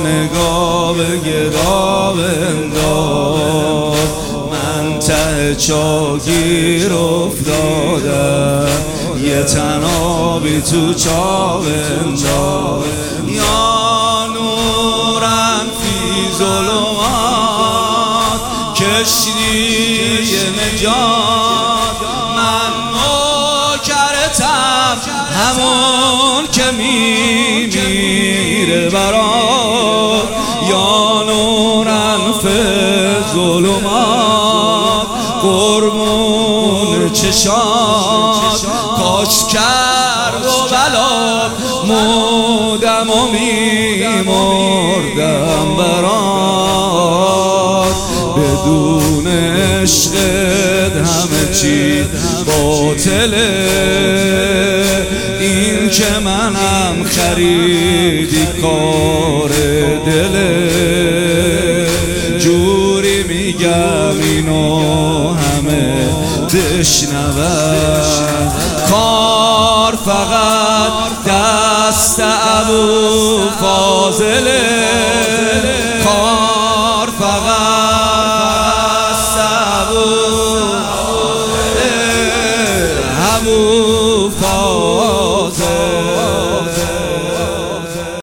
نگاه به گدا بنداز، من ته چاگیر افتادم، یه تنابی تو چا بنداز. یا نورم فی ظلمات، کشتی نجات، من نوکرتم همون که میمیره برات. یا نورم فی ظلمات، قربون چشات، کاش کرد و بلا مودم و میمردم برات. بدون عشقت همه چی باطله، این که منم خریدی کار دله. جوری میگم اینو همه بشنون، کار فقط دست ابوالفاضله.